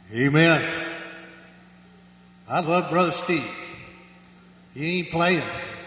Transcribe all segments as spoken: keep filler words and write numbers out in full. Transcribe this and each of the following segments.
Amen. I love Brother Steve. He ain't playing.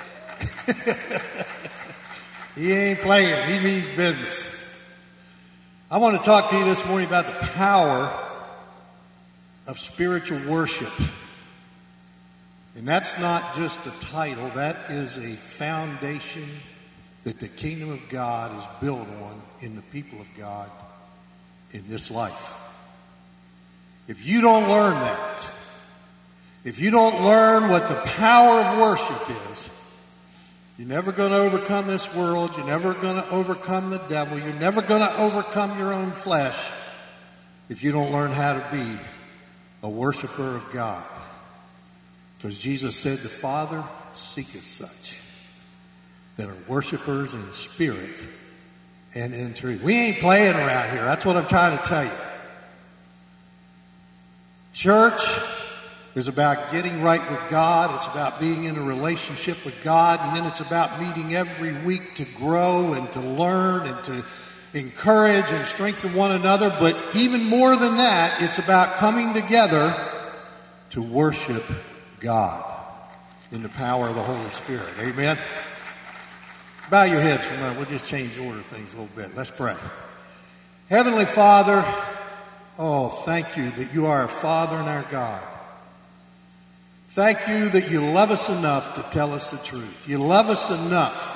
He ain't playing. He means business. I want to talk to you this morning about the power of spiritual worship. And that's not just a title. That is a foundation that the kingdom of God is built on in the people of God in this life. If you don't learn that, if you don't learn what the power of worship is, you're never going to overcome this world. You're never going to overcome the devil. You're never going to overcome your own flesh if you don't learn how to be a worshiper of God. Because Jesus said, the Father seeketh such that are worshipers in spirit and in truth. We ain't playing around here. That's what I'm trying to tell you. Church is about getting right with God. It's about being in a relationship with God. And then it's about meeting every week to grow and to learn and to encourage and strengthen one another. But even more than that, it's about coming together to worship God in the power of the Holy Spirit. Amen. Bow your heads for a moment. We'll just change the order of things a little bit. Let's pray. Heavenly Father, oh, thank you that you are our Father and our God. Thank you that you love us enough to tell us the truth. You love us enough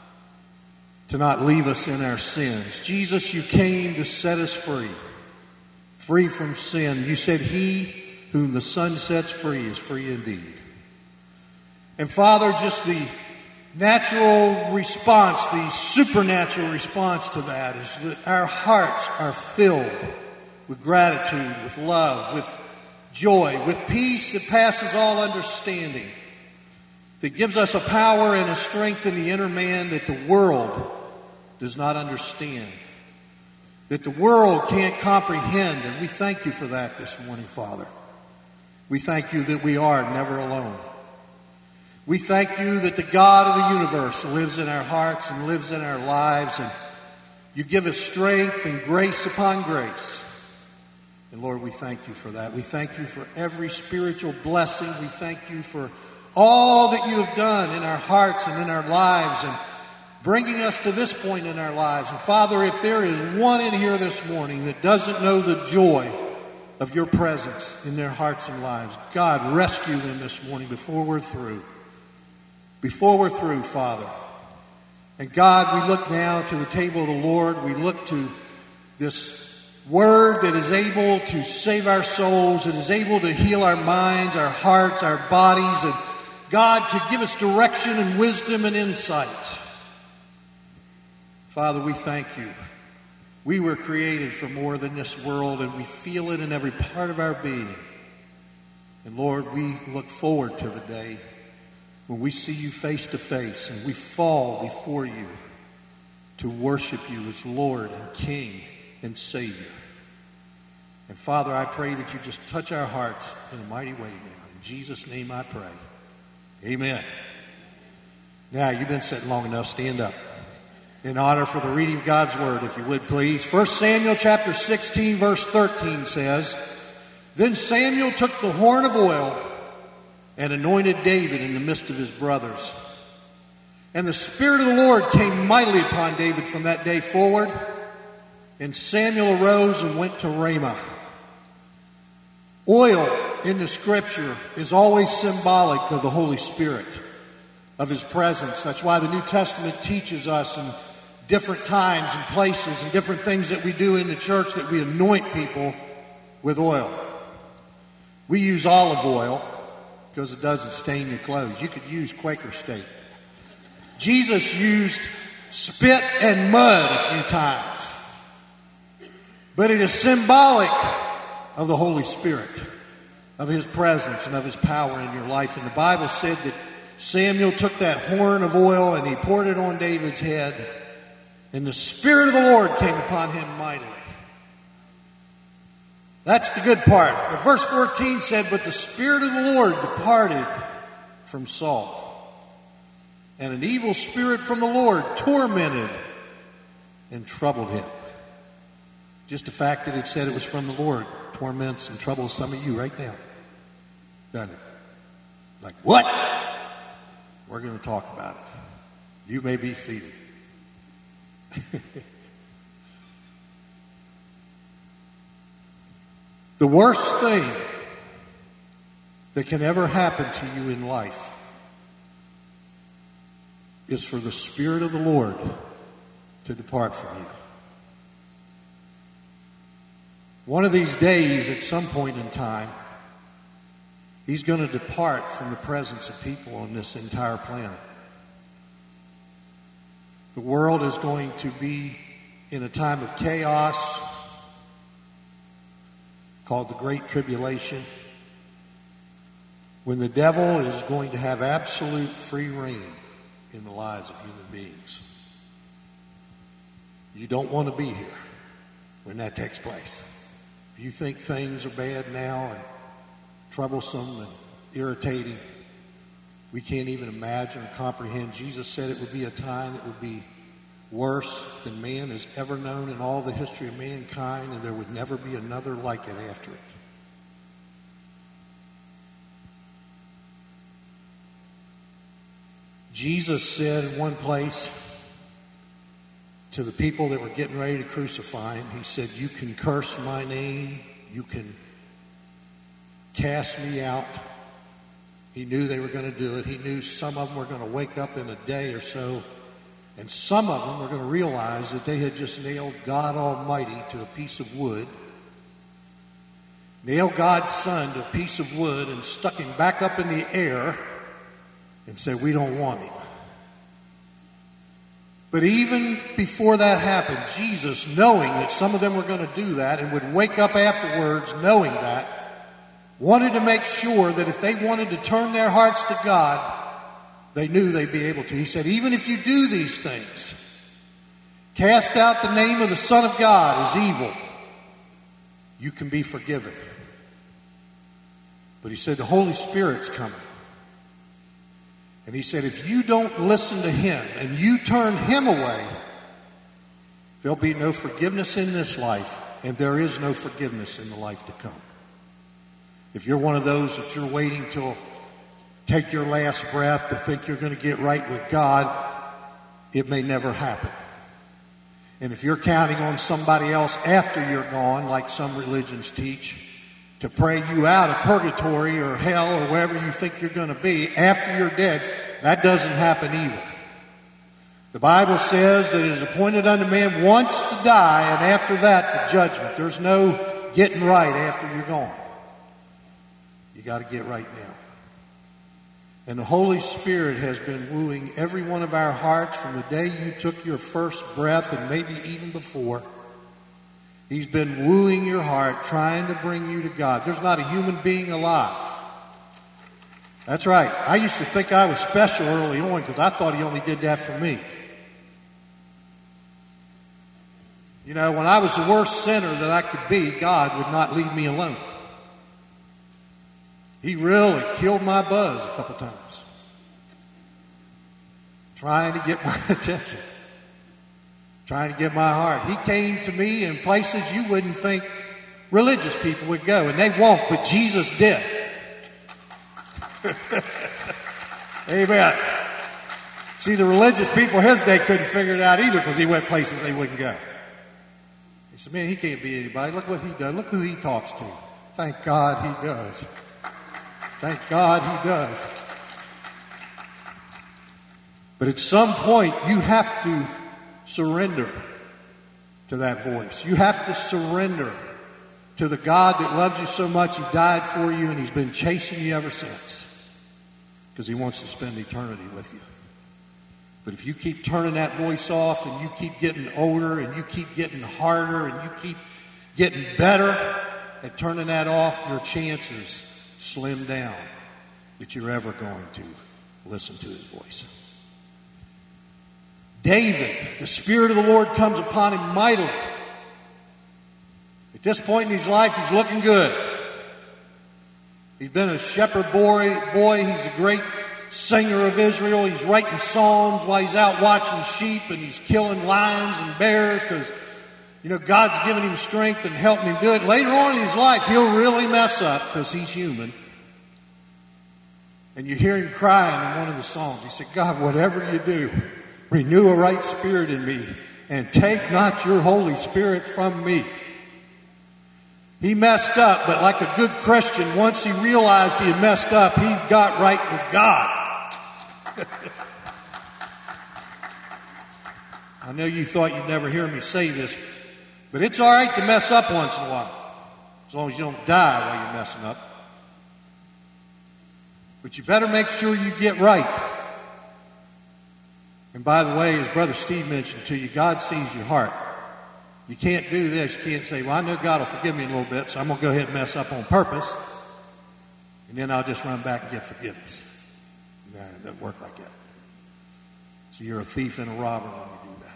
to not leave us in our sins. Jesus, you came to set us free, free from sin. You said, he whom the Son sets free is free indeed. And Father, just the natural response, the supernatural response to that is that our hearts are filled with gratitude, with love, with joy, with peace that passes all understanding, that gives us a power and a strength in the inner man that the world does not understand, that the world can't comprehend. And we thank you for that this morning, Father. We thank you that we are never alone. We thank you that the God of the universe lives in our hearts and lives in our lives, and you give us strength and grace upon grace. And Lord, we thank you for that. We thank you for every spiritual blessing. We thank you for all that you have done in our hearts and in our lives and bringing us to this point in our lives. And Father, if there is one in here this morning that doesn't know the joy of your presence in their hearts and lives, God, rescue them this morning before we're through. Before we're through, Father. And God, we look now to the table of the Lord. We look to this word that is able to save our souls, that is able to heal our minds, our hearts, our bodies, and God, to give us direction and wisdom and insight. Father, we thank you. We were created for more than this world, and we feel it in every part of our being. And Lord, we look forward to the day when we see you face to face and we fall before you to worship you as Lord and King and Savior. And Father, I pray that you just touch our hearts in a mighty way now. In Jesus' name I pray. Amen. Now, you've been sitting long enough. Stand up. In honor for the reading of God's word, if you would please. First Samuel chapter sixteen, verse thirteen says, Then Samuel took the horn of oil and anointed David in the midst of his brothers. And the Spirit of the Lord came mightily upon David from that day forward. And Samuel arose and went to Ramah. Oil in the Scripture is always symbolic of the Holy Spirit, of His presence. That's why the New Testament teaches us in different times and places and different things that we do in the church that we anoint people with oil. We use olive oil because it doesn't stain your clothes. You could use Quaker State. Jesus used spit and mud a few times. But it is symbolic of the Holy Spirit, of His presence and of His power in your life. And the Bible said that Samuel took that horn of oil and he poured it on David's head. And the Spirit of the Lord came upon him mightily. That's the good part. But verse fourteen said, But the Spirit of the Lord departed from Saul. And an evil spirit from the Lord tormented and troubled him. Just the fact that it said it was from the Lord torments and troubles some of you right now. Doesn't it? Like, what? We're going to talk about it. You may be seated. The worst thing that can ever happen to you in life is for the Spirit of the Lord to depart from you. One of these days, at some point in time, He's going to depart from the presence of people on this entire planet. The world is going to be in a time of chaos called the Great Tribulation, when the devil is going to have absolute free reign in the lives of human beings. You don't want to be here when that takes place. If you think things are bad now and troublesome and irritating, we can't even imagine or comprehend. Jesus said it would be a time that would be worse than man has ever known in all the history of mankind, and there would never be another like it after it. Jesus said in one place to the people that were getting ready to crucify him, he said, "You can curse my name, you can cast me out." He knew they were going to do it. He knew some of them were going to wake up in a day or so, and some of them were going to realize that they had just nailed God Almighty to a piece of wood, nailed God's Son to a piece of wood, and stuck him back up in the air and said, "We don't want him." But even before that happened, Jesus, knowing that some of them were going to do that and would wake up afterwards knowing that, wanted to make sure that if they wanted to turn their hearts to God, they knew they'd be able to. He said, even if you do these things, cast out the name of the Son of God as evil, you can be forgiven. But he said, the Holy Spirit's coming. And he said, if you don't listen to him and you turn him away, there'll be no forgiveness in this life, and there is no forgiveness in the life to come. If you're one of those that you're waiting till take your last breath to think you're going to get right with God, it may never happen. And if you're counting on somebody else after you're gone, like some religions teach, to pray you out of purgatory or hell or wherever you think you're going to be after you're dead, that doesn't happen either. The Bible says that it is appointed unto man once to die, and after that the judgment. There's no getting right after you're gone. You got to get right now. And the Holy Spirit has been wooing every one of our hearts from the day you took your first breath, and maybe even before. He's been wooing your heart, trying to bring you to God. There's not a human being alive. That's right. I used to think I was special early on because I thought he only did that for me. You know, when I was the worst sinner that I could be, God would not leave me alone. He really killed my buzz a couple times, trying to get my attention, trying to get my heart. He came to me in places you wouldn't think religious people would go, and they won't, but Jesus did. Amen. See, the religious people his day couldn't figure it out either because he went places they wouldn't go. He said, man, he can't be anybody. Look what he does. Look who he talks to. Thank God he does. Thank God he does. But at some point, you have to surrender to that voice. You have to surrender to the God that loves you so much he died for you, and he's been chasing you ever since because he wants to spend eternity with you. But if you keep turning that voice off and you keep getting older and you keep getting harder and you keep getting better at turning that off, your chances slim down that you're ever going to listen to his voice. David, the Spirit of the Lord comes upon him mightily. At this point in his life, he's looking good. He's been a shepherd boy. boy. He's a great singer of Israel. He's writing psalms while he's out watching sheep, and he's killing lions and bears because You know, God's given him strength and helped him do it. Later on in his life, he'll really mess up because he's human. And you hear him crying in one of the songs. He said, God, whatever you do, renew a right spirit in me and take not your Holy Spirit from me. He messed up, but like a good Christian, once he realized he had messed up, he got right with God. I know you thought you'd never hear me say this, but it's all right to mess up once in a while, as long as you don't die while you're messing up. But you better make sure you get right. And by the way, as Brother Steve mentioned to you, God sees your heart. You can't do this. You can't say, well, I know God will forgive me in a little bit, so I'm going to go ahead and mess up on purpose, and then I'll just run back and get forgiveness. Nah, it doesn't work like that. So you're a thief and a robber when you do that.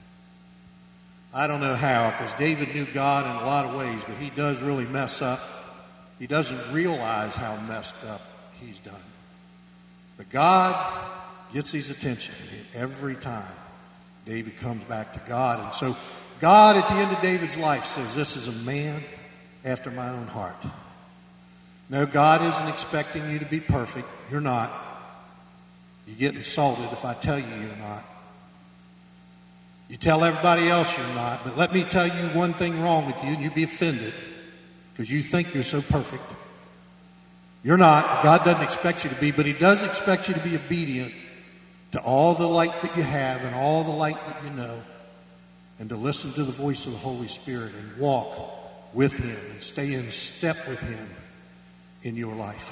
I don't know how, because David knew God in a lot of ways, but he does really mess up. He doesn't realize how messed up he's done. But God gets his attention every time David comes back to God. And so God, at the end of David's life, says, this is a man after my own heart. No, God isn't expecting you to be perfect. You're not. You get insulted if I tell you you're not. You tell everybody else you're not. But let me tell you one thing wrong with you, and you'd be offended because you think you're so perfect. You're not. God doesn't expect you to be, but he does expect you to be obedient to all the light that you have and all the light that you know, and to listen to the voice of the Holy Spirit and walk with him and stay in step with him in your life.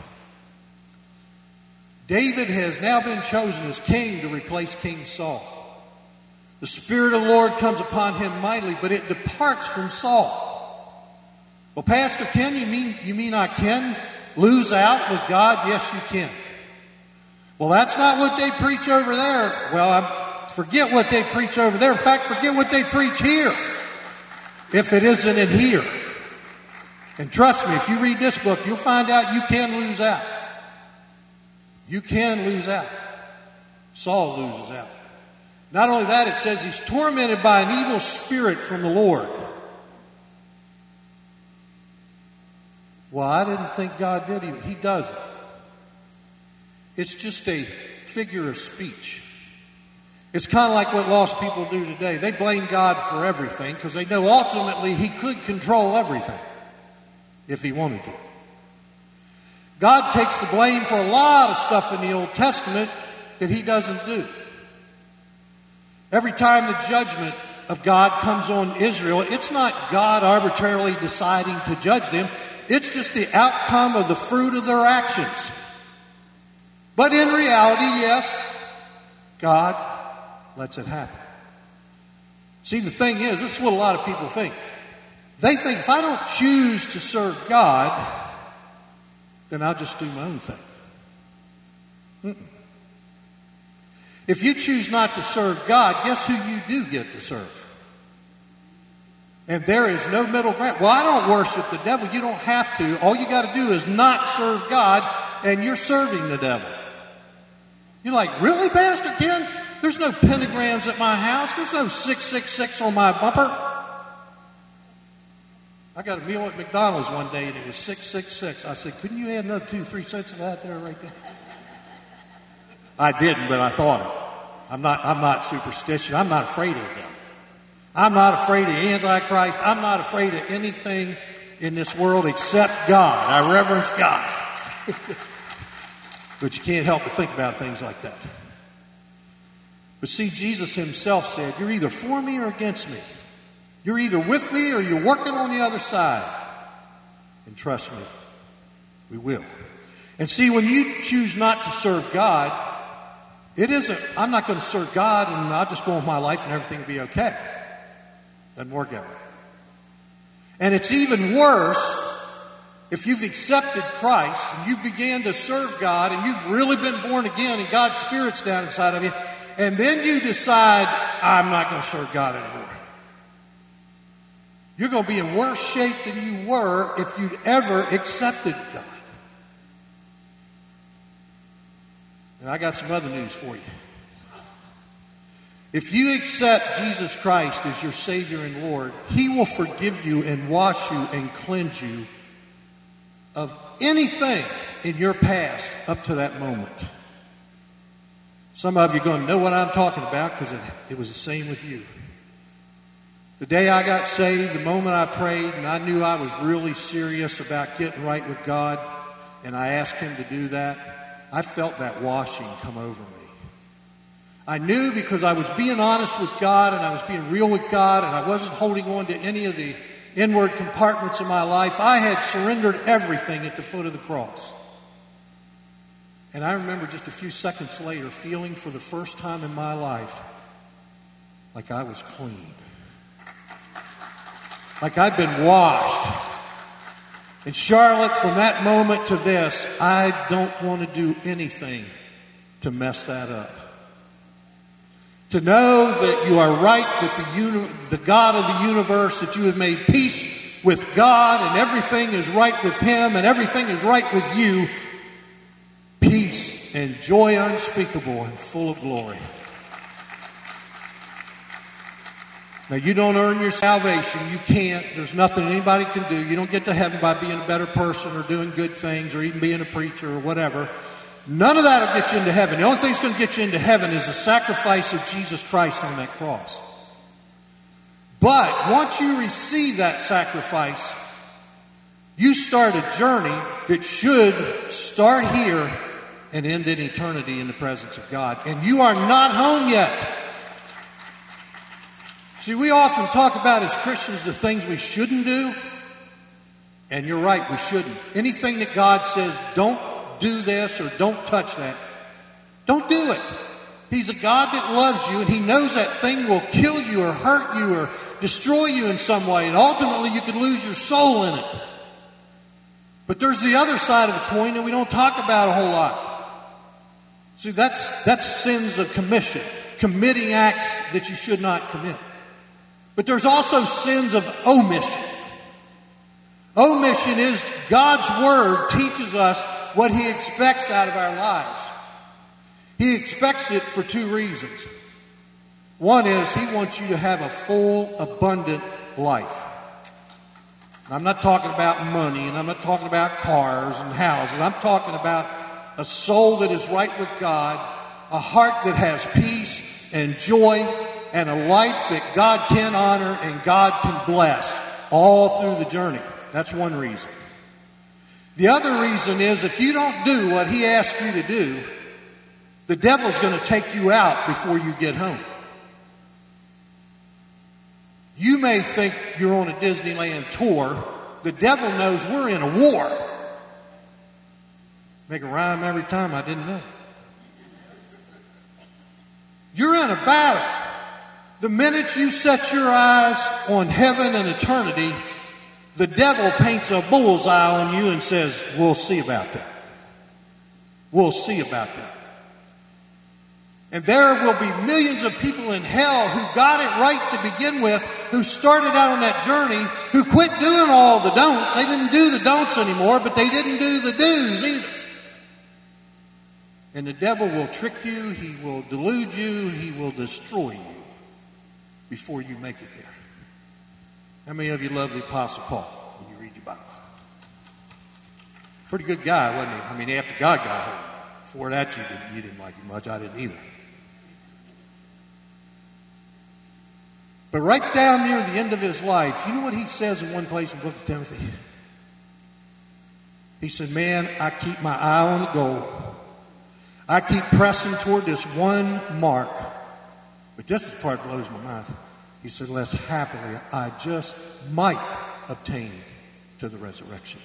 David has now been chosen as king to replace King Saul. The Spirit of the Lord comes upon him mightily, but it departs from Saul. Well, Pastor Ken, you mean, you mean I can lose out with God? Yes, you can. Well, that's not what they preach over there. Well, I forget what they preach over there. In fact, forget what they preach here, if it isn't in here. And trust me, if you read this book, you'll find out you can lose out. You can lose out. Saul loses out. Not only that, it says he's tormented by an evil spirit from the Lord. Well, I didn't think God did. He, he doesn't. It's just a figure of speech. It's kind of like what lost people do today. They blame God for everything because they know ultimately he could control everything if he wanted to. God takes the blame for a lot of stuff in the Old Testament that he doesn't do. Every time the judgment of God comes on Israel, it's not God arbitrarily deciding to judge them. It's just the outcome of the fruit of their actions. But in reality, yes, God lets it happen. See, the thing is, this is what a lot of people think. They think if I don't choose to serve God, then I'll just do my own thing. Mm-mm. If you choose not to serve God, guess who you do get to serve? And there is no middle ground. Well, I don't worship the devil. You don't have to. All you got to do is not serve God, and you're serving the devil. You're like, really, Pastor Ken? There's no pentagrams at my house. There's no six six six on my bumper. I got a meal at McDonald's one day, and it was six six six. I said, couldn't you add another two, three cents of that there right there? I didn't, but I thought it. I'm not, I'm not superstitious. I'm not afraid of the devil. I'm not afraid of Antichrist. I'm not afraid of anything in this world except God. I reverence God. But you can't help but think about things like that. But see, Jesus himself said, you're either for me or against me. You're either with me or you're working on the other side. And trust me, we will. And see, when you choose not to serve God, it isn't, I'm not going to serve God and I'll just go on with my life and everything will be okay. Doesn't work that way. And it's even worse if you've accepted Christ and you began to serve God and you've really been born again and God's Spirit's down inside of you, and then you decide, I'm not going to serve God anymore. You're going to be in worse shape than you were if you'd ever accepted God. And I got some other news for you. If you accept Jesus Christ as your Savior and Lord, He will forgive you and wash you and cleanse you of anything in your past up to that moment. Some of you are going to know what I'm talking about because it, it was the same with you. The day I got saved, the moment I prayed and I knew I was really serious about getting right with God, and I asked Him to do that, I felt that washing come over me. I knew because I was being honest with God and I was being real with God and I wasn't holding on to any of the inward compartments of my life. I had surrendered everything at the foot of the cross. And I remember just a few seconds later feeling for the first time in my life like I was clean. Like I'd been washed. And Charlotte, from that moment to this, I don't want to do anything to mess that up. To know that you are right with the, uni- the God of the universe, that you have made peace with God and everything is right with Him and everything is right with you. Peace and joy unspeakable and full of glory. Now, you don't earn your salvation. You can't. There's nothing anybody can do. You don't get to heaven by being a better person or doing good things or even being a preacher or whatever. None of that will get you into heaven. The only thing that's going to get you into heaven is the sacrifice of Jesus Christ on that cross. But once you receive that sacrifice, you start a journey that should start here and end in eternity in the presence of God. And you are not home yet. See, we often talk about as Christians the things we shouldn't do. And you're right, we shouldn't. Anything that God says, don't do this or don't touch that, don't do it. He's a God that loves you and He knows that thing will kill you or hurt you or destroy you in some way. And ultimately you could lose your soul in it. But there's the other side of the coin that we don't talk about a whole lot. See, that's, that's sins of commission, committing acts that you should not commit. But there's also sins of omission. Omission is God's Word teaches us what He expects out of our lives. He expects it for two reasons. One is He wants you to have a full, abundant life. And I'm not talking about money, and I'm not talking about cars and houses. I'm talking about a soul that is right with God, a heart that has peace and joy, and a life that God can honor and God can bless all through the journey. That's one reason. The other reason is if you don't do what He asks you to do, the devil's going to take you out before you get home. You may think you're on a Disneyland tour. The devil knows we're in a war. Make a rhyme every time, I didn't know. You're in a battle. The minute you set your eyes on heaven and eternity, the devil paints a bullseye on you and says, we'll see about that. We'll see about that. And there will be millions of people in hell who got it right to begin with, who started out on that journey, who quit doing all the don'ts. They didn't do the don'ts anymore, but they didn't do the do's either. And the devil will trick you, he will delude you, he will destroy you before you make it there. How many of you love the Apostle Paul when you read your Bible? Pretty good guy, wasn't he? I mean, after God got hold of him. Before that, you didn't, you didn't like him much. I didn't either. But right down near the end of his life, you know what he says in one place in the book of Timothy? He said, man, I keep my eye on the goal. I keep pressing toward this one mark. But this is the part that blows my mind. He said, lest happily I just might obtain to the resurrection.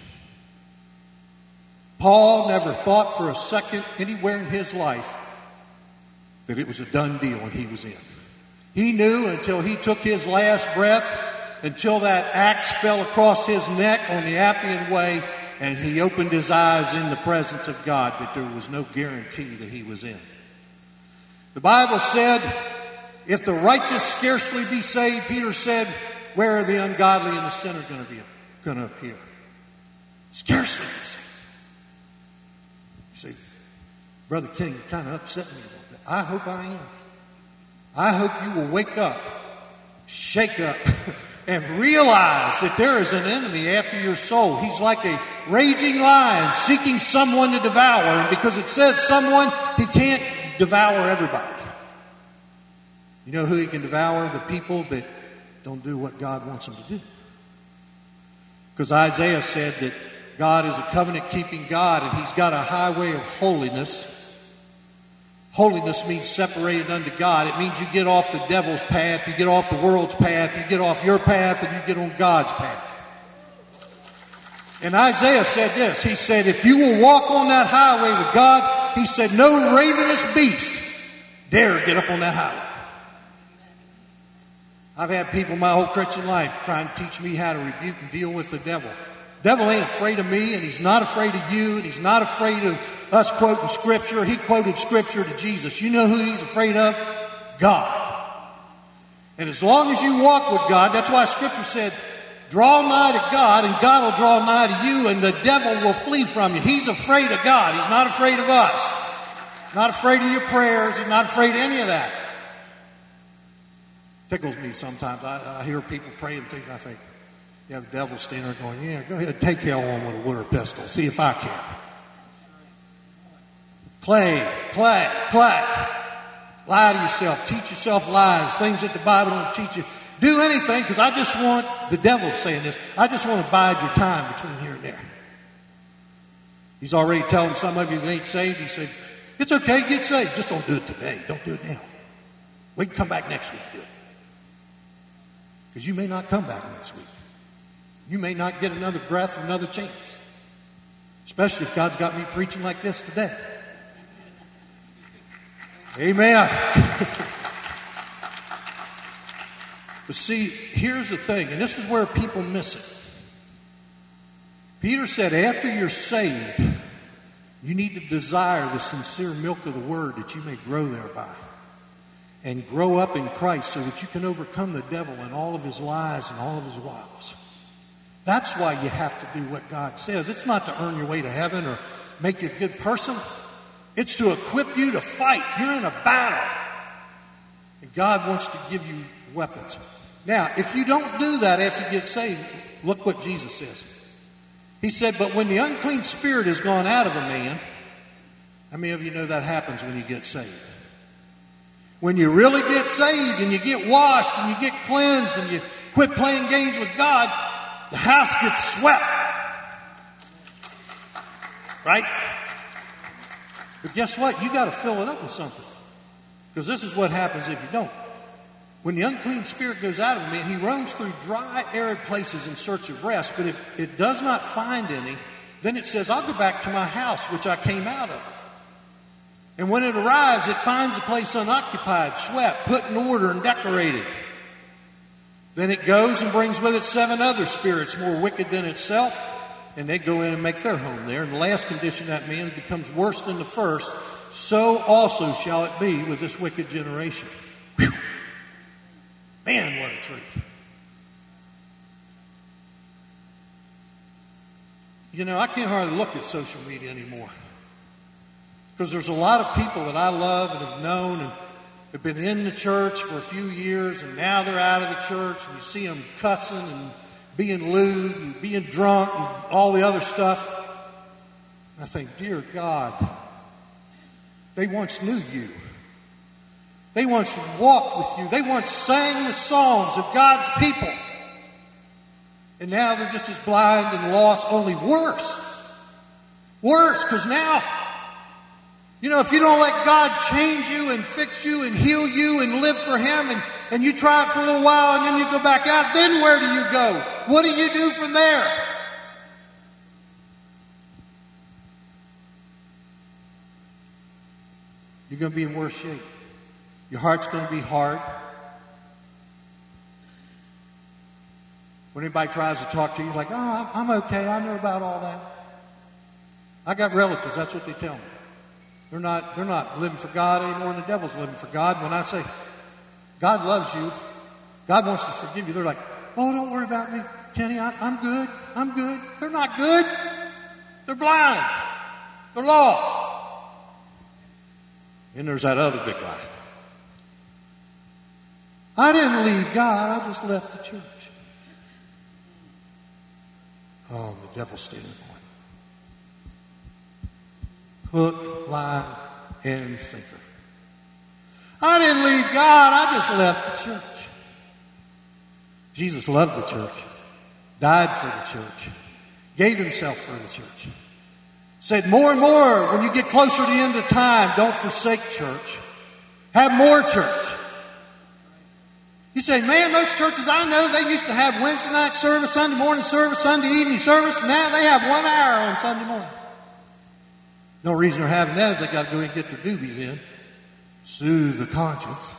Paul never thought for a second anywhere in his life that it was a done deal and he was in. He knew until he took his last breath, until that axe fell across his neck on the Appian Way, and he opened his eyes in the presence of God, that there was no guarantee that he was in. The Bible said, if the righteous scarcely be saved, Peter said, where are the ungodly and the sinner going to be going to appear? Scarcely be saved. You say, Brother King, you kind of upset me a little bit. I hope I am. I hope you will wake up, shake up, and realize that there is an enemy after your soul. He's like a raging lion seeking someone to devour. And because it says someone, he can't devour everybody. You know who he can devour? The people that don't do what God wants them to do. Because Isaiah said that God is a covenant-keeping God, and he's got a highway of holiness. Holiness means separated unto God. It means you get off the devil's path, you get off the world's path, you get off your path, and you get on God's path. And Isaiah said this. He said, if you will walk on that highway with God, he said, no ravenous beast dare get up on that highway. I've had people my whole Christian life trying to teach me how to rebuke and deal with the devil. The devil ain't afraid of me, and he's not afraid of you, and he's not afraid of us quoting Scripture. He quoted Scripture to Jesus. You know who he's afraid of? God. And as long as you walk with God, that's why Scripture said, draw nigh to God, and God will draw nigh to you, and the devil will flee from you. He's afraid of God. He's not afraid of us. Not afraid of your prayers. He's not afraid of any of that. Tickles me sometimes. I, I hear people praying things, I think, yeah, the devil's standing there going, yeah, go ahead, take hell on with a water pistol. See if I can. Play, play, play. Lie to yourself. Teach yourself lies, things that the Bible don't teach you. Do anything, because I just want, the devil's saying this, I just want to bide your time between here and there. He's already telling some of you that ain't saved. He said, it's okay, get saved. Just don't do it today. Don't do it now. We can come back next week and do it. Because you may not come back next week. You may not get another breath or another chance. Especially if God's got me preaching like this today. Amen. But see, here's the thing, and this is where people miss it. Peter said, after you're saved, you need to desire the sincere milk of the word that you may grow thereby. And grow up in Christ so that you can overcome the devil and all of his lies and all of his wiles. That's why you have to do what God says. It's not to earn your way to heaven or make you a good person. It's to equip you to fight. You're in a battle. And God wants to give you weapons. Now, if you don't do that after you get saved, look what Jesus says. He said, but when the unclean spirit has gone out of a man, how many of you know that happens when you get saved? When you really get saved and you get washed and you get cleansed and you quit playing games with God, the house gets swept. Right? But guess what? You got to fill it up with something. Because this is what happens if you don't. When the unclean spirit goes out of a man, he roams through dry, arid places in search of rest. But if it does not find any, then it says, I'll go back to my house, which I came out of. And when it arrives, it finds the place unoccupied, swept, put in order, and decorated. Then it goes and brings with it seven other spirits more wicked than itself, and they go in and make their home there. And the last condition of that man becomes worse than the first. So also shall it be with this wicked generation. Whew. Man, what a truth. You know, I can't hardly look at social media anymore. Because there's a lot of people that I love and have known and have been in the church for a few years, and now they're out of the church, and you see them cussing and being lewd and being drunk and all the other stuff. And I think, dear God, they once knew you. They once walked with you. They once sang the songs of God's people. And now they're just as blind and lost, only worse. Worse, because now, you know, if you don't let God change you and fix you and heal you and live for Him, and, and you try it for a little while and then you go back out, then where do you go? What do you do from there? You're going to be in worse shape. Your heart's going to be hard. When anybody tries to talk to you, like, oh, I'm okay. I know about all that. I got relatives. That's what they tell me. They're not, they're not living for God anymore, and the devil's living for God. When I say, God loves you, God wants to forgive you, they're like, oh, don't worry about me, Kenny. I, I'm good. I'm good. They're not good. They're blind. They're lost. And there's that other big lie. I didn't leave God, I just left the church. Oh, the devil's stealing going. Hook, line, and sinker. I didn't leave God, I just left the church. Jesus loved the church, died for the church, gave himself for the church. Said more and more, when you get closer to the end of time, don't forsake church. Have more church. You say, man, most churches I know, they used to have Wednesday night service, Sunday morning service, Sunday evening service, and now they have one hour on Sunday morning. No reason they're having that is they got to go and get their doobies in. Soothe the conscience.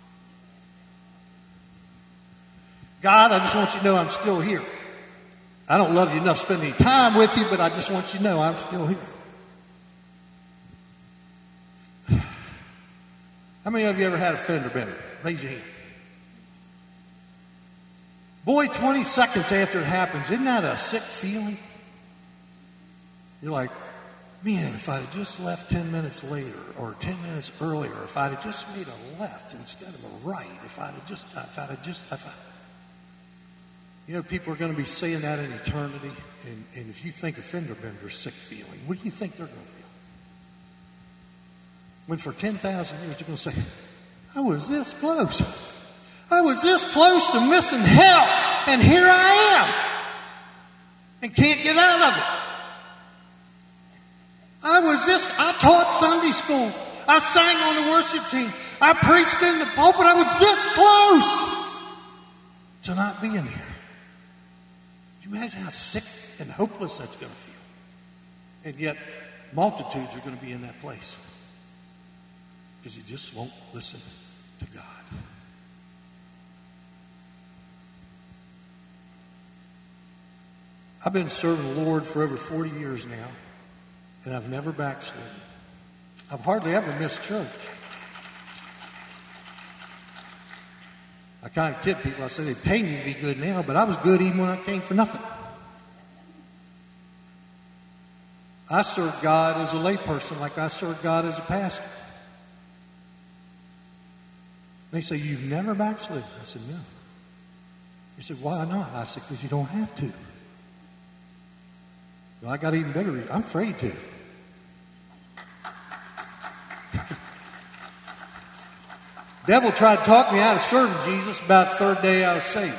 God, I just want you to know I'm still here. I don't love you enough to spend any time with you, but I just want you to know I'm still here. How many of you ever had a fender bender? Raise your hand. Boy, twenty seconds after it happens, isn't that a sick feeling? You're like, man, if I'd have just left ten minutes later or ten minutes earlier, if I'd have just made a left instead of a right, if I'd have just, if I'd have just, if I... You know, people are going to be saying that in eternity, and, and if you think a fender bender is a sick feeling, what do you think they're going to feel? When for ten thousand years they're going to say, I was this close. I was this close to missing hell, and here I am, and can't get out of it. I was this, I taught Sunday school. I sang on the worship team. I preached in the pulpit. I was this close to not being here. Can you imagine how sick and hopeless that's going to feel? And yet, multitudes are going to be in that place because you just won't listen to God. I've been serving the Lord for over forty years now, and I've never backslidden. I've hardly ever missed church. I kind of kid people. I say they pay me to be good now, but I was good even when I came for nothing. I serve God as a layperson like I serve God as a pastor. They say, you've never backslidden? I said, no. He said, why not? I said, because you don't have to. Well, I got even bigger reason. I'm afraid to. Devil tried to talk me out of serving Jesus about the third day I was saved.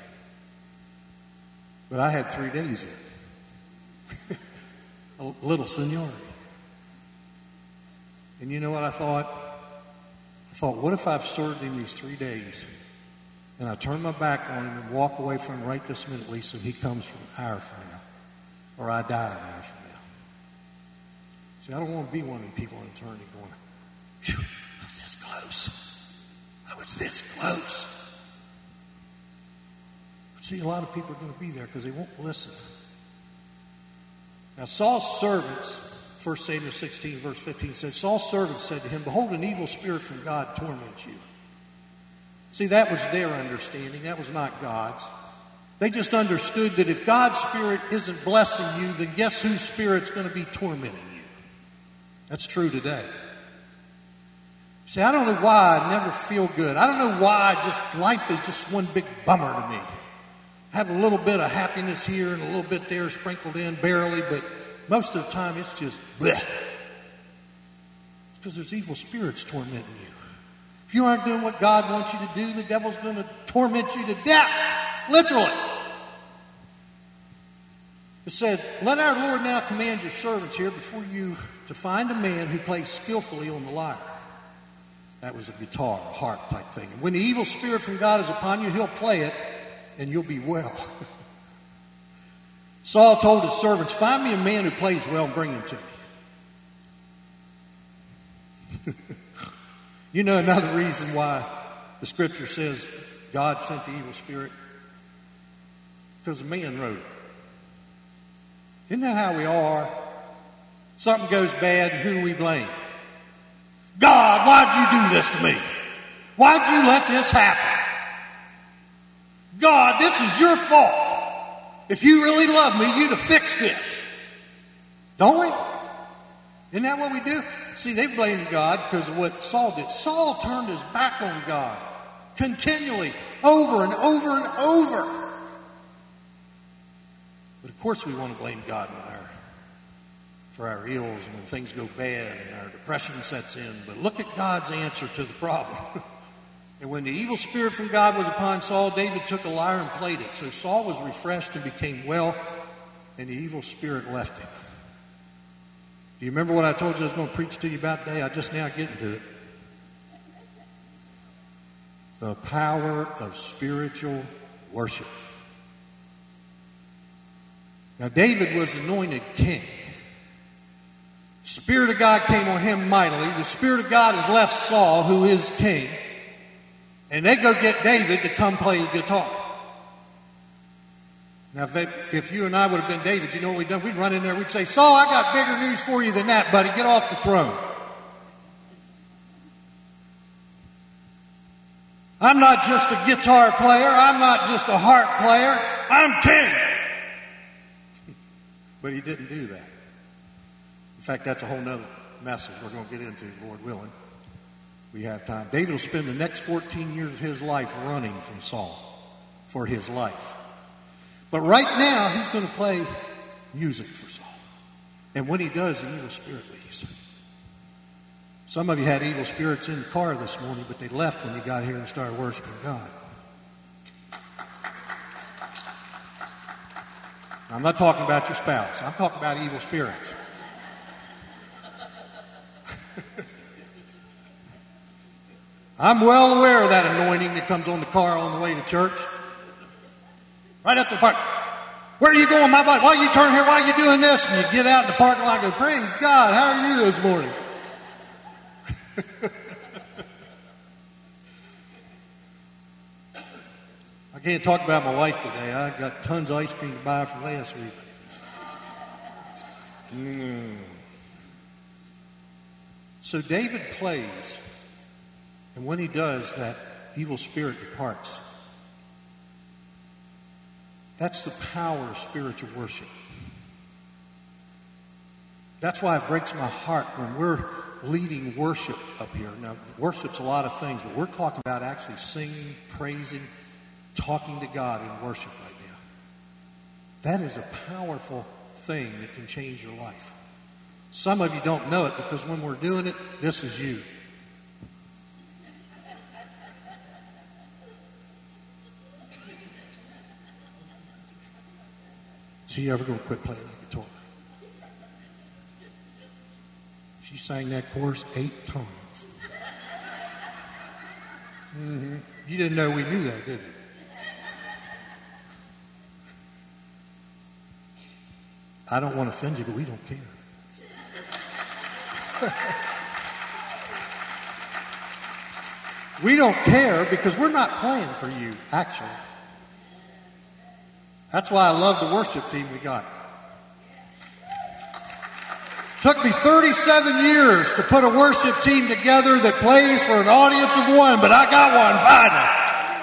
But I had three days in. A little seniority. And you know what I thought? I thought, what if I've served him these three days and I turn my back on him and walk away from him right this minute, Lisa, and he comes from an hour from now. Or I die an hour from now. See, I don't want to be one of the people in eternity going, phew, I was this close. I was this close. But see, a lot of people are going to be there because they won't listen. Now, Saul's servants, First Samuel sixteen, verse fifteen said, Saul's servants said to him, behold, an evil spirit from God torments you. See, that was their understanding. That was not God's. They just understood that if God's Spirit isn't blessing you, then guess whose Spirit's going to be tormenting you? That's true today. See, I don't know why I never feel good. I don't know why just life is just one big bummer to me. I have a little bit of happiness here and a little bit there sprinkled in, barely, but most of the time it's just bleh. It's because there's evil spirits tormenting you. If you aren't doing what God wants you to do, the devil's going to torment you to death. Literally. It said, let our Lord now command your servants here before you to find a man who plays skillfully on the lyre. That was a guitar, a harp type thing. And when the evil spirit from God is upon you, he'll play it and you'll be well. Saul told his servants, find me a man who plays well and bring him to me. You know another reason why the scripture says God sent the evil spirit? Because a man wrote it. Isn't that how we are? Something goes bad, and who do we blame? God, why'd you do this to me? Why'd you let this happen? God, this is your fault. If you really love me, you'd have fixed this. Don't we? Isn't that what we do? See, they blamed God because of what Saul did. Saul turned his back on God continually, over and over and over. But of course we want to blame God when our, for our ills and when things go bad and our depression sets in. But look at God's answer to the problem. And when the evil spirit from God was upon Saul, David took a lyre and played it. So Saul was refreshed and became well, and the evil spirit left him. Do you remember what I told you I was going to preach to you about today? I just now getting to it. The power of spiritual worship. Now, David was anointed king. Spirit of God came on him mightily. The Spirit of God has left Saul, who is king. And they go get David to come play the guitar. Now, if, they, if you and I would have been David, you know what we'd done? We'd run in there, we'd say, Saul, I got bigger news for you than that, buddy. Get off the throne. I'm not just a guitar player. I'm not just a harp player. I'm king. But he didn't do that. In fact, that's a whole nother message we're going to get into, Lord willing. We have time. David will spend the next fourteen years of his life running from Saul for his life. But right now, he's going to play music for Saul. And when he does, the evil spirit leaves. Some of you had evil spirits in the car this morning, but they left when you got here and started worshiping God. I'm not talking about your spouse. I'm talking about evil spirits. I'm well aware of that anointing that comes on the car on the way to church. Right up to the park. Where are you going, my buddy? Why you turn here? Why are you doing this? And you get out in the parking lot and go, praise God, how are you this morning? I can't talk about my wife today. I got tons of ice cream to buy from last week. Mm. So David plays, and when he does, that evil spirit departs. That's the power of spiritual worship. That's why it breaks my heart when we're leading worship up here. Now, worship's a lot of things, but we're talking about actually singing, praising, talking to God in worship right now. That is a powerful thing that can change your life. Some of you don't know it because when we're doing it, this is you. So you ever going to quit playing the guitar? She sang that chorus eight times. Mm-hmm. You didn't know we knew that, did you? I don't want to offend you, but we don't care. We don't care because we're not playing for you, actually. That's why I love the worship team we got. Took me thirty-seven years to put a worship team together that plays for an audience of one, but I got one finally.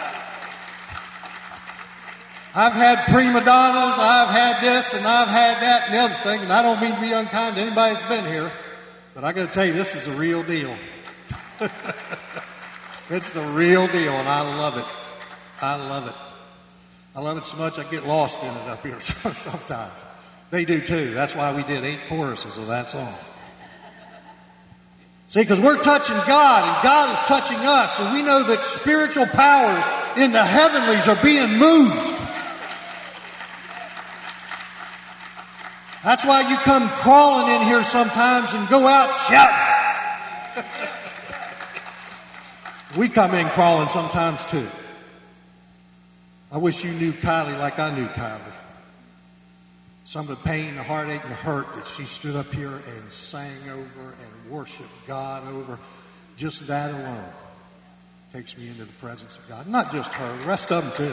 I've had prima donnas, I've had this, and I've had that and the other thing, and I don't mean to be unkind to anybody that's been here, but I got to tell you, this is the real deal. It's the real deal, and I love it. I love it. I love it so much I get lost in it up here sometimes. They do too. That's why we did eight choruses of that song. See, because we're touching God and God is touching us, and we know that spiritual powers in the heavenlies are being moved. That's why you come crawling in here sometimes and go out shouting. We come in crawling sometimes too. I wish you knew Kylie like I knew Kylie. Some of the pain, the heartache, and the hurt that she stood up here and sang over and worshiped God over. Just that alone takes me into the presence of God. Not just her, the rest of them too.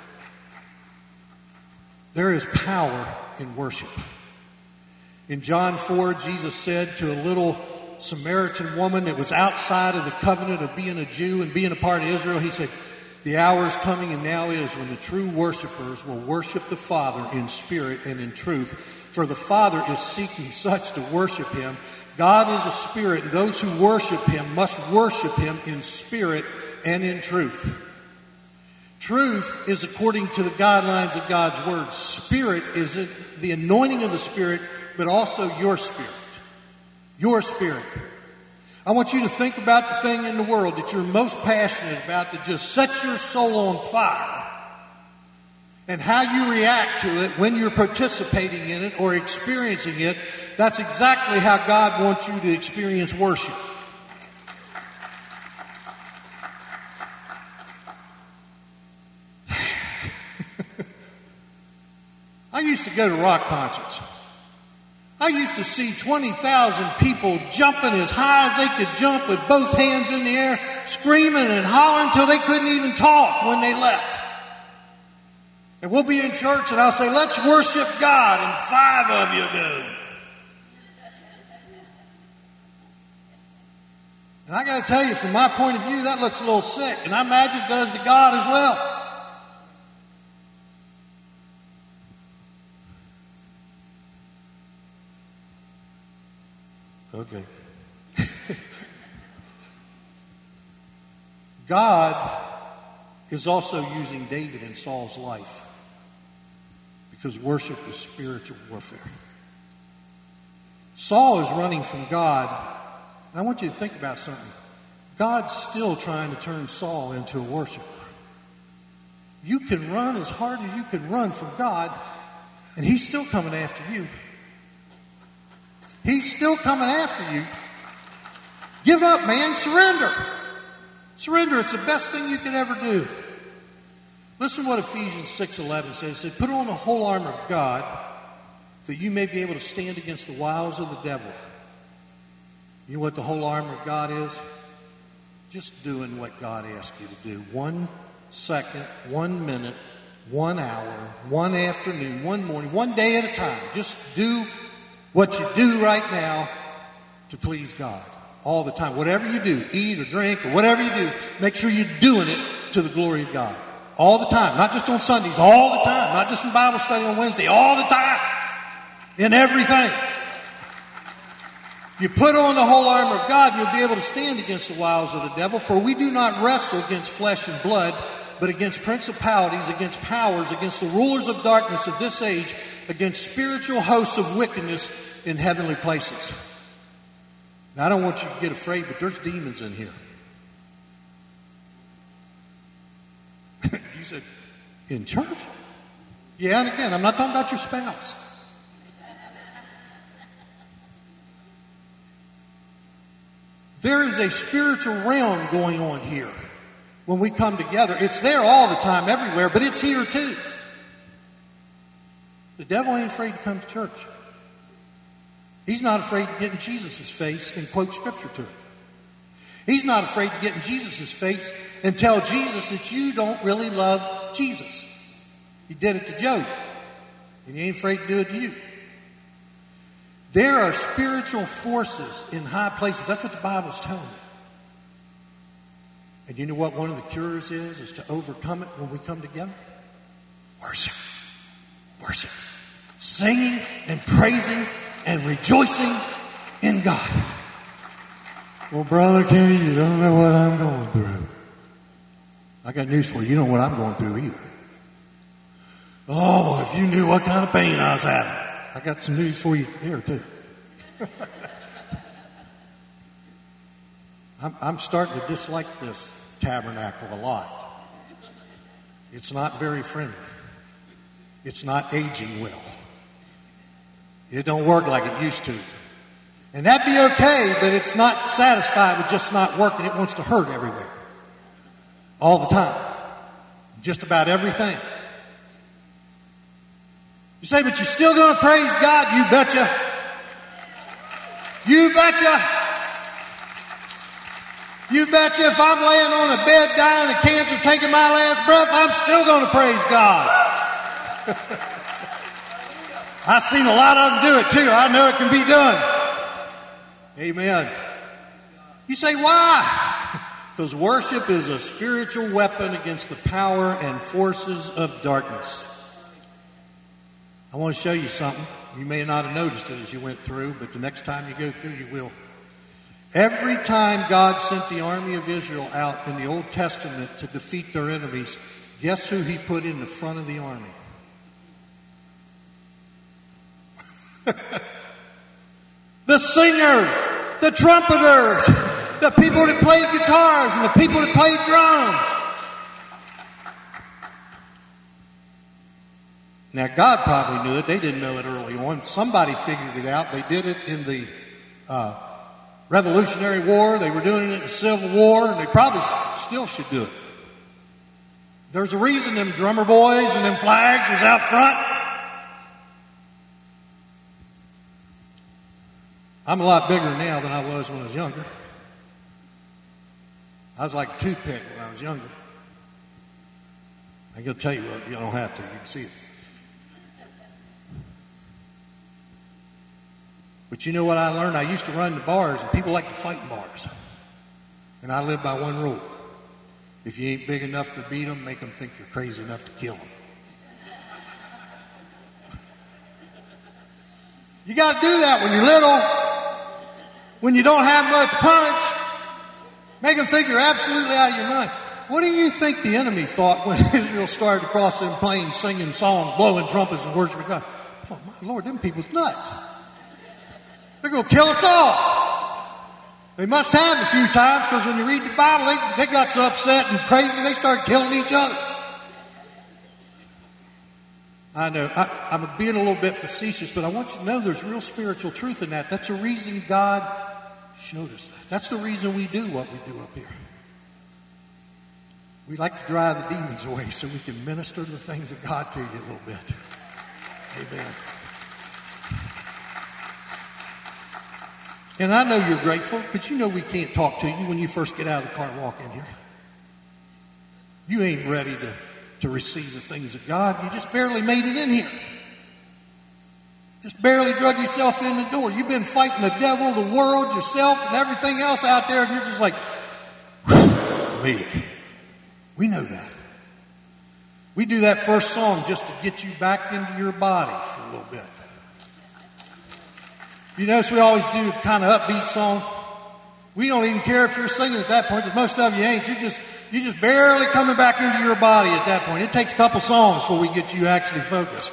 There is power in worship. In John four, Jesus said to a little Samaritan woman that was outside of the covenant of being a Jew and being a part of Israel, he said, the hour is coming and now is when the true worshipers will worship the Father in spirit and in truth. For the Father is seeking such to worship him. God is a spirit, and those who worship him must worship him in spirit and in truth. Truth is according to the guidelines of God's Word. Spirit is the anointing of the Spirit, but also your spirit. Your spirit. I want you to think about the thing in the world that you're most passionate about that just sets your soul on fire, and how you react to it when you're participating in it or experiencing it. That's exactly how God wants you to experience worship. I used to go to rock concerts. I used to see twenty thousand people jumping as high as they could jump with both hands in the air, screaming and hollering until they couldn't even talk when they left. And we'll be in church and I'll say, let's worship God, and five of you go. And I got to tell you, from my point of view, that looks a little sick, and I imagine it does to God as well. Okay. God is also using David in Saul's life, because worship is spiritual warfare. Saul is running from God, and I want you to think about something. God's still trying to turn Saul into a worshiper. You can run as hard as you can run from God, and he's still coming after you. He's still coming after you. Give up, man. Surrender. Surrender. It's the best thing you can ever do. Listen to what Ephesians six eleven says. It says, put on the whole armor of God, that you may be able to stand against the wiles of the devil. You know what the whole armor of God is? Just doing what God asks you to do. One second, one minute, one hour, one afternoon, one morning, one day at a time. Just do what you do right now to please God. All the time. Whatever you do, eat or drink or whatever you do, make sure you're doing it to the glory of God. All the time. Not just on Sundays. All the time. Not just in Bible study on Wednesday. All the time. In everything. You put on the whole armor of God, you'll be able to stand against the wiles of the devil. For we do not wrestle against flesh and blood, but against principalities, against powers, against the rulers of darkness of this age, against spiritual hosts of wickedness in heavenly places. Now, I don't want you to get afraid, but there's demons in here. You said, in church? Yeah, and again, I'm not talking about your spouse. There is a spiritual realm going on here when we come together. It's there all the time, everywhere, but it's here too. The devil ain't afraid to come to church. He's not afraid to get in Jesus' face and quote scripture to him. He's not afraid to get in Jesus' face and tell Jesus that you don't really love Jesus. He did it to Job, and he ain't afraid to do it to you. There are spiritual forces in high places. That's what the Bible's telling you. And you know what one of the cures is, is to overcome it when we come together? Worship. Worship. Singing and praising and rejoicing in God. Well, Brother Kenny, you don't know what I'm going through. I got news for you. You don't know what I'm going through either. Oh, if you knew what kind of pain I was having. I got some news for you here, too. I'm, I'm starting to dislike this tabernacle a lot. It's not very friendly. It's not aging well. It don't work like it used to. And that'd be okay, but it's not satisfied with just not working. It wants to hurt everywhere. All the time. Just about everything. You say, but you're still going to praise God? You betcha. You betcha. You betcha if I'm laying on a bed dying of cancer, taking my last breath, I'm still going to praise God. I've seen a lot of them do it too. I know it can be done. Amen. You say, why? Because worship is a spiritual weapon against the power and forces of darkness. I want to show you something. You may not have noticed it as you went through, but the next time you go through, you will. Every time God sent the army of Israel out in the Old Testament to defeat their enemies, guess who he put in the front of the army? The singers, the trumpeters, the people that played guitars, and the people that played drums. Now, God probably knew it. They didn't know it early on. Somebody figured it out. They did it in the uh, Revolutionary War. They were doing it in the Civil War, and they probably still should do it. There's a reason them drummer boys and them flags was out front. I'm a lot bigger now than I was when I was younger. I was like a toothpick when I was younger. I'm going to tell you what, you don't have to. You can see it. But you know what I learned? I used to run the bars, and people like to fight in bars. And I live by one rule. If you ain't big enough to beat them, make them think you're crazy enough to kill them. You got to do that when you're little. When you don't have much punch, make them think you're absolutely out of your mind. What do you think the enemy thought when Israel started across them plains singing songs, blowing trumpets and worshiping God? I thought, my Lord, them people's nuts. They're going to kill us all. They must have a few times, because when you read the Bible, they, they got so upset and crazy, they started killing each other. I know, I, I'm being a little bit facetious, but I want you to know there's real spiritual truth in that. That's the reason God showed us that. That's the reason we do what we do up here. We like to drive the demons away so we can minister the things of God to you a little bit. Amen. And I know you're grateful, because you know we can't talk to you when you first get out of the car and walk in here. You ain't ready to, to receive the things of God. You just barely made it in here. Just barely drug yourself in the door. You've been fighting the devil, the world, yourself, and everything else out there, and you're just like, made it. We know that. We do that first song just to get you back into your body for a little bit. You notice we always do kind of upbeat song. We don't even care if you're singing at that point, because most of you ain't. You just you just barely coming back into your body at that point. It takes a couple songs before we get you actually focused.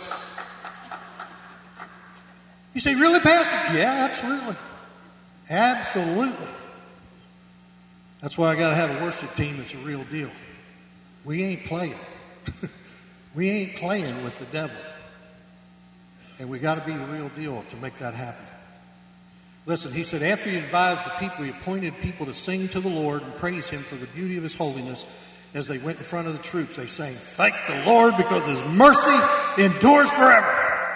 You say, really, Pastor? Yeah, absolutely. Absolutely. That's why I got to have a worship team that's a real deal. We ain't playing. We ain't playing with the devil. And we got to be the real deal to make that happen. Listen, he said, after he advised the people, he appointed people to sing to the Lord and praise him for the beauty of his holiness. As they went in front of the troops, they sang, thank the Lord, because his mercy endures forever.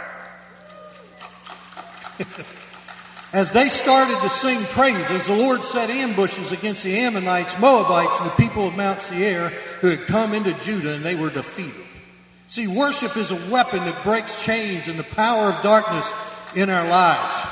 As they started to sing praises, the Lord set ambushes against the Ammonites, Moabites, and the people of Mount Seir who had come into Judah, and they were defeated. See, worship is a weapon that breaks chains and the power of darkness in our lives.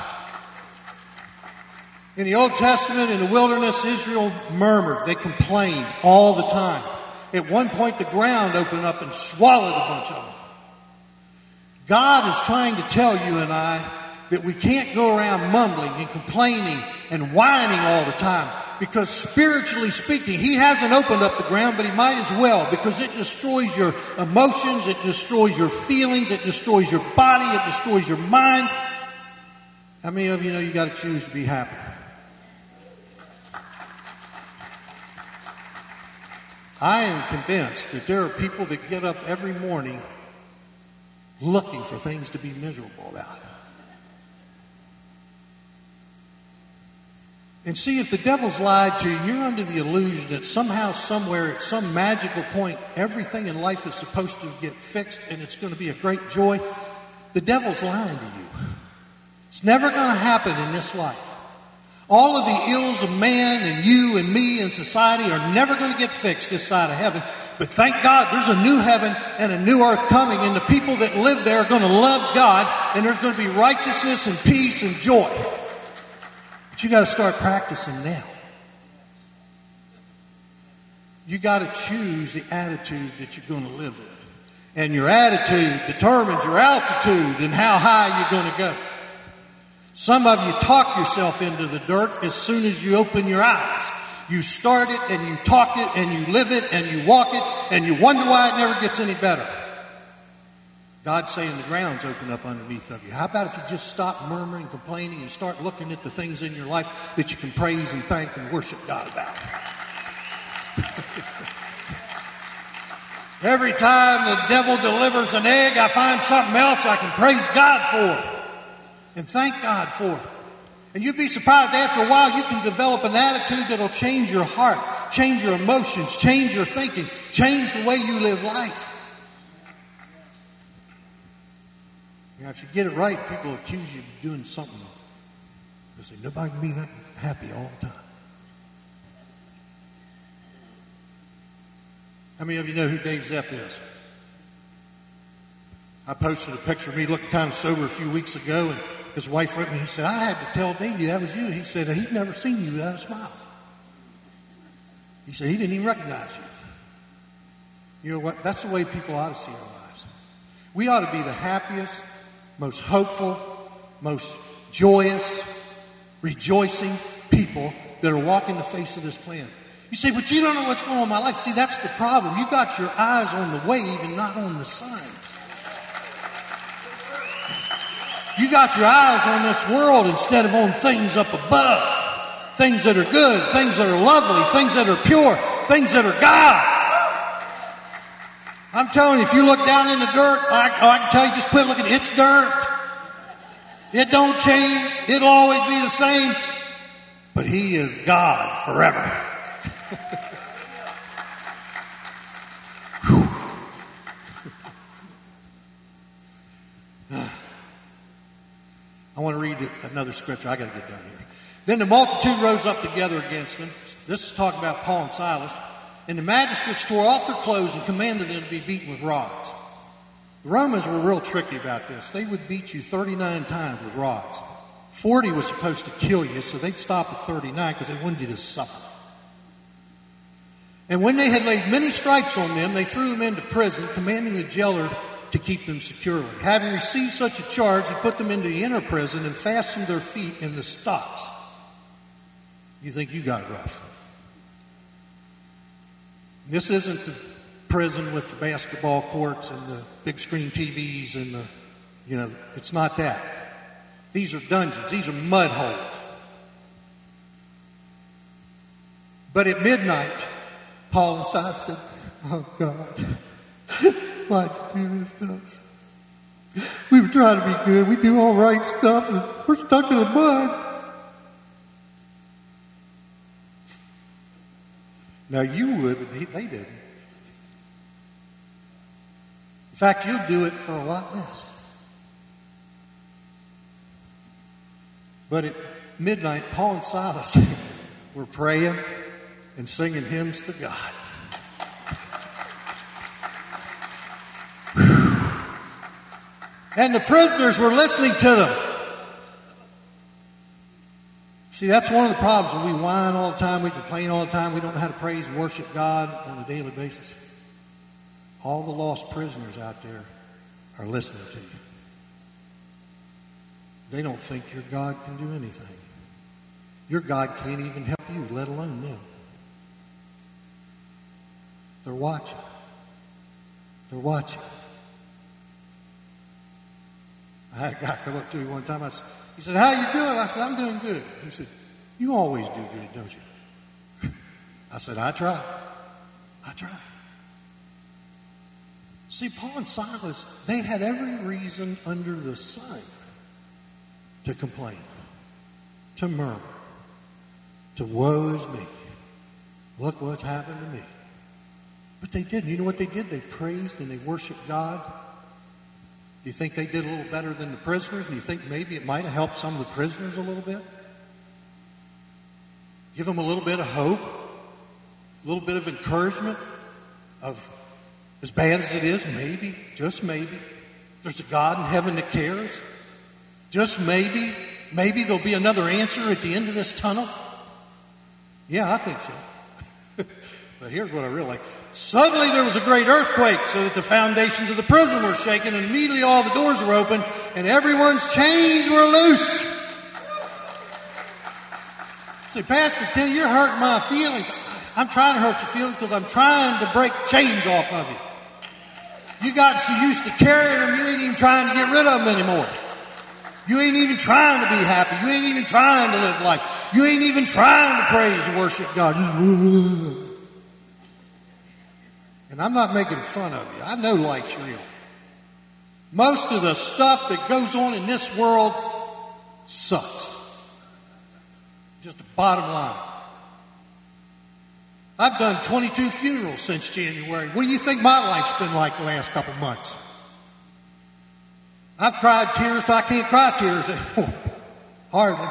In the Old Testament, in the wilderness, Israel murmured. They complained all the time. At one point, the ground opened up and swallowed a bunch of them. God is trying to tell you and I that we can't go around mumbling and complaining and whining all the time, because spiritually speaking, he hasn't opened up the ground, but he might as well, because it destroys your emotions, it destroys your feelings, it destroys your body, it destroys your mind. How many of you know you got to choose to be happy? I am convinced that there are people that get up every morning looking for things to be miserable about. And see, if the devil's lied to you, you're under the illusion that somehow, somewhere, at some magical point, everything in life is supposed to get fixed and it's going to be a great joy. The devil's lying to you. It's never going to happen in this life. All of the ills of man and you and me and society are never going to get fixed this side of heaven. But thank God there's a new heaven and a new earth coming, and the people that live there are going to love God, and there's going to be righteousness and peace and joy. But you got to start practicing now. You got to choose the attitude that you're going to live in. And your attitude determines your altitude and how high you're going to go. Some of you talk yourself into the dirt as soon as you open your eyes. You start it and you talk it and you live it and you walk it and you wonder why it never gets any better. God's saying the ground's open up underneath of you. How about if you just stop murmuring, complaining, and start looking at the things in your life that you can praise and thank and worship God about? Every time the devil delivers an egg, I find something else I can praise God for and thank God for. And you'd be surprised, after a while, you can develop an attitude that'll change your heart, change your emotions, change your thinking, change the way you live life. Now, if you get it right, people accuse you of doing something. They say, nobody can be that happy all the time. How many of you know who Dave Zepp is? I posted a picture of me looking kind of sober a few weeks ago, and his wife wrote me, he said, I had to tell Davey that was you. He said, he'd never seen you without a smile. He said, he didn't even recognize you. You know what? That's the way people ought to see our lives. We ought to be the happiest, most hopeful, most joyous, rejoicing people that are walking the face of this planet. You say, but you don't know what's going on in my life. See, that's the problem. You've got your eyes on the wave and not on the sign. You got your eyes on this world instead of on things up above. Things that are good, things that are lovely, things that are pure, things that are God. I'm telling you, if you look down in the dirt, I, I can tell you, just quit looking. It's dirt. It don't change. It'll always be the same. But He is God forever. I want to read another scripture. I got to get done here. Then the multitude rose up together against them. This is talking about Paul and Silas. And the magistrates tore off their clothes and commanded them to be beaten with rods. The Romans were real tricky about this. They would beat you thirty-nine times with rods. forty was supposed to kill you, so they'd stop at thirty-nine because they wanted you to suffer. And when they had laid many stripes on them, they threw them into prison, commanding the jailer to keep them securely. Having received such a charge, he put them into the inner prison and fastened their feet in the stocks. You think you got it rough. This isn't the prison with the basketball courts and the big screen T Vs and the, you know, it's not that. These are dungeons. These are mud holes. But at midnight, Paul and Silas said, oh God, why'd you do this to us? We were trying to be good. We do all right stuff, and we're stuck in the mud. Now you would, but they didn't. In fact, you'll do it for a lot less. But at midnight, Paul and Silas were praying and singing hymns to God. And the prisoners were listening to them. See, that's one of the problems. When we whine all the time, we complain all the time, we don't know how to praise and worship God on a daily basis. All the lost prisoners out there are listening to you. They don't think your God can do anything. Your God can't even help you, let alone them. They're watching. They're watching. I had a guy come up to me one time. I said, he said, how you doing? I said, I'm doing good. He said, you always do good, don't you? I said, I try. I try. See, Paul and Silas, they had every reason under the sun to complain, to murmur, to woe is me. Look what's happened to me. But they didn't. You know what they did? They praised and they worshiped God. Do you think they did a little better than the prisoners? Do you think maybe it might have helped some of the prisoners a little bit? Give them a little bit of hope, a little bit of encouragement of, as bad as it is, maybe, just maybe, there's a God in heaven that cares. Just maybe, maybe there'll be another answer at the end of this tunnel. Yeah, I think so. But here's what I really like. Suddenly there was a great earthquake, so that the foundations of the prison were shaken, and immediately all the doors were opened, and everyone's chains were loosed. Say, Pastor Ken, you're hurting my feelings. I'm trying to hurt your feelings because I'm trying to break chains off of you. You got so used to carrying them, you ain't even trying to get rid of them anymore. You ain't even trying to be happy. You ain't even trying to live life. You ain't even trying to praise and worship God. And I'm not making fun of you. I know life's real. Most of the stuff that goes on in this world sucks. Just the bottom line. I've done twenty-two funerals since January. What do you think my life's been like the last couple months? I've cried tears till I can't cry tears anymore. Hardly.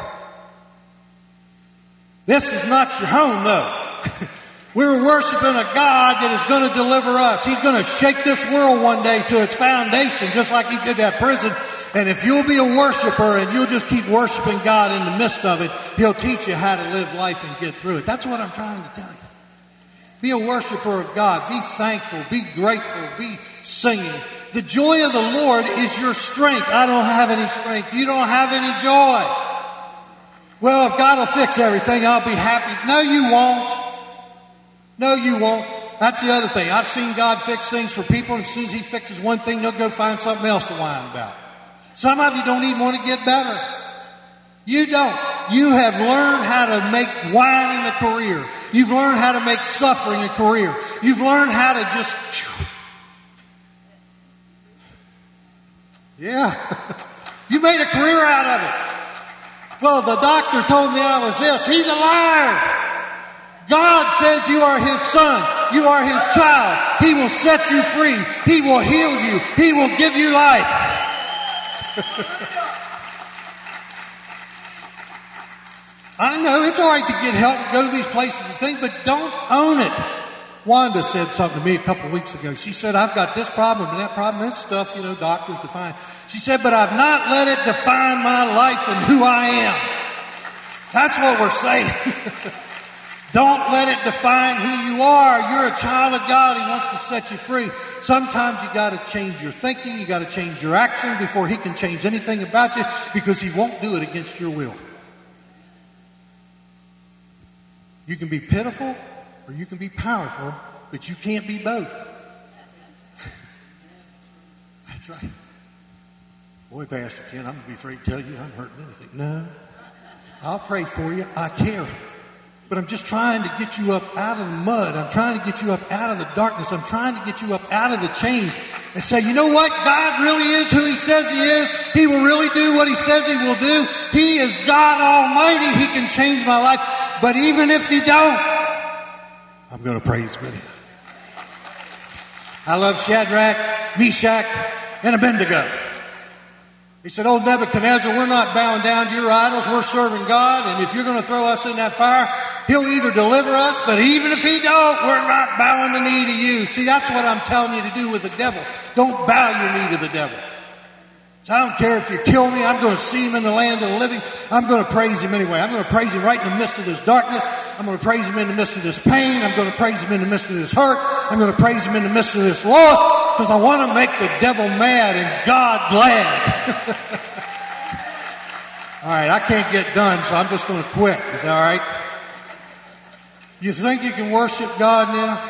This is not your home, though. We're worshiping a God that is going to deliver us. He's going to shake this world one day to its foundation, just like he did that prison. And if you'll be a worshiper and you'll just keep worshiping God in the midst of it, he'll teach you how to live life and get through it. That's what I'm trying to tell you. Be a worshiper of God. Be thankful. Be grateful. Be singing. The joy of the Lord is your strength. I don't have any strength. You don't have any joy. Well, if God will fix everything, I'll be happy. No, you won't. No, you won't. That's the other thing. I've seen God fix things for people, and as soon as he fixes one thing, they'll go find something else to whine about. Some of you don't even want to get better. You don't. You have learned how to make whining a career. You've learned how to make suffering a career. You've learned how to just... Yeah. You made a career out of it. Well, the doctor told me I was this. He's a liar. God says you are his son. You are his child. He will set you free. He will heal you. He will give you life. I know it's all right to get help and go to these places and things, but don't own it. Wanda said something to me a couple of weeks ago. She said, I've got this problem and that problem. It's stuff, you know, doctors define. She said, but I've not let it define my life and who I am. That's what we're saying. Don't let it define who you are. You're a child of God. He wants to set you free. Sometimes you got to change your thinking. You got to change your action before he can change anything about you, because he won't do it against your will. You can be pitiful or you can be powerful, but you can't be both. That's right. Boy, Pastor Ken, I'm going to be afraid to tell you I'm hurting anything. No. I'll pray for you. I care. But I'm just trying to get you up out of the mud. I'm trying to get you up out of the darkness. I'm trying to get you up out of the chains and say, you know what? God really is who he says he is. He will really do what he says he will do. He is God Almighty. He can change my life. But even if he don't, I'm going to praise with him. I love Shadrach, Meshach, and Abednego. He said, oh, Nebuchadnezzar, we're not bowing down to your idols. We're serving God. And if you're going to throw us in that fire, he'll either deliver us, but even if he don't, we're not bowing the knee to you. See, that's what I'm telling you to do with the devil. Don't bow your knee to the devil. So I don't care if you kill me. I'm going to see him in the land of the living. I'm going to praise him anyway. I'm going to praise him right in the midst of this darkness. I'm going to praise him in the midst of this pain. I'm going to praise him in the midst of this hurt. I'm going to praise him in the midst of this loss, because I want to make the devil mad and God glad. All right, I can't get done, so I'm just going to quit. Is that all right? You think you can worship God now?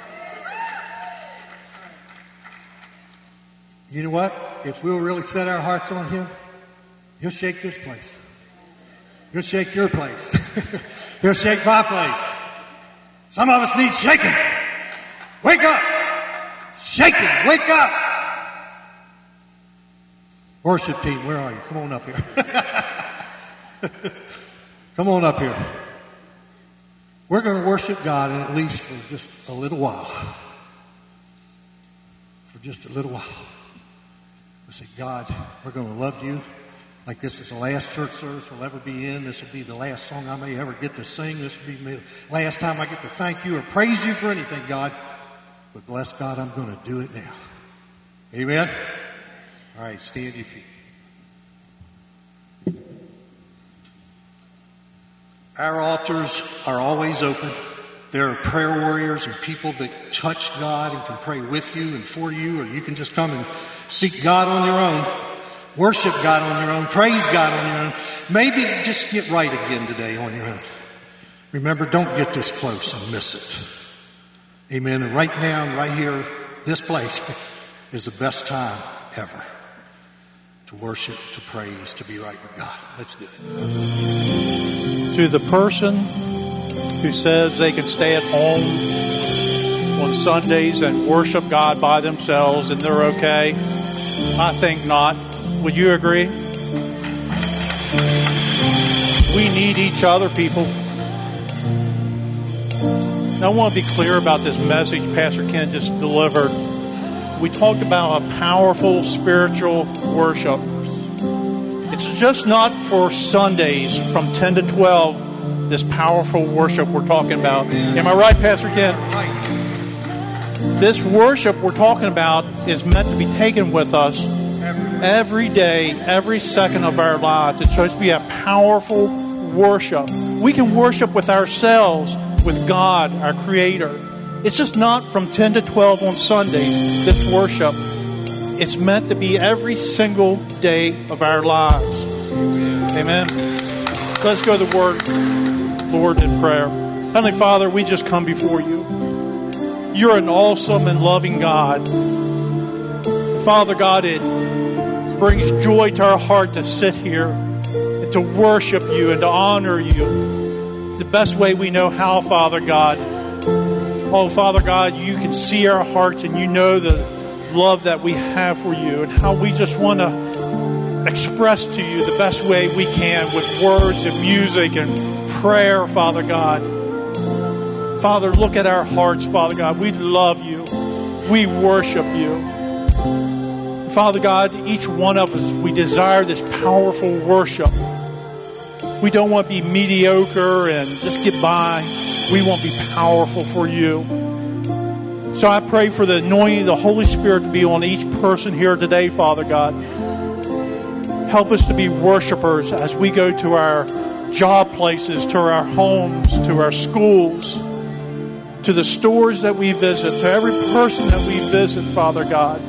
You know what? If we'll really set our hearts on him, he'll shake this place. He'll shake your place. He'll shake my place. Some of us need shaking. Wake up. Shaking. Wake up. Worship team, where are you? Come on up here. Come on up here. We're going to worship God, and at least for just a little while. For just a little while. We say, God, we're going to love you like this is the last church service we'll ever be in. This will be the last song I may ever get to sing. This will be the last time I get to thank you or praise you for anything, God. But bless God, I'm going to do it now. Amen? All right, stand your feet. Our altars are always open. There are prayer warriors and people that touch God and can pray with you and for you, or you can just come and seek God on your own. Worship God on your own. Praise God on your own. Maybe just get right again today on your own. Remember, don't get this close and miss it. Amen. And right now, right here, this place is the best time ever to worship, to praise, to be right with God. Let's do it. To the person who says they can stay at home on Sundays and worship God by themselves and they're okay, I think not. Would you agree? We need each other, people. Now, I want to be clear about this message Pastor Ken just delivered. We talked about a powerful spiritual worship. It's just not for Sundays from ten to twelve, this powerful worship we're talking about. Am I right, Pastor Ken? This worship we're talking about is meant to be taken with us every day, every second of our lives. It's supposed to be a powerful worship. We can worship with ourselves, with God, our Creator. It's just not from ten to twelve on Sundays, this worship. It's meant to be every single day of our lives. Amen. Let's go to the Word, Lord, in prayer. Heavenly Father, we just come before you. You're an awesome and loving God. Father God, it brings joy to our heart to sit here and to worship you and to honor you. It's the best way we know how, Father God. Oh, Father God, you can see our hearts and you know the love that we have for you and how we just want to express to you the best way we can with words and music and prayer, Father God. Father, look at our hearts, Father God. We love you. We worship you. Father God, each one of us, we desire this powerful worship. We don't want to be mediocre and just get by. We want to be powerful for you. So I pray for the anointing of the Holy Spirit to be on each person here today, Father God. Help us to be worshipers as we go to our job places, to our homes, to our schools, to the stores that we visit, to every person that we visit, Father God.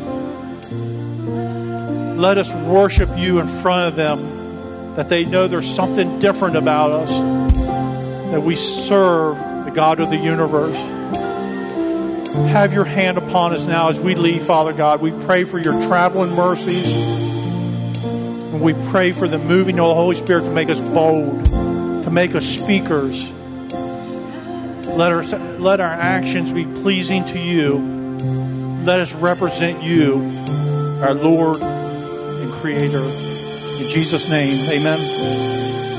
Let us worship you in front of them, that they know there's something different about us, that we serve the God of the universe. Have your hand upon us now as we leave, Father God. We pray for your traveling mercies. And we pray for the moving of the Holy Spirit to make us bold, to make us speakers. Let our, let our actions be pleasing to you. Let us represent you, our Lord and Creator. In Jesus' name, amen.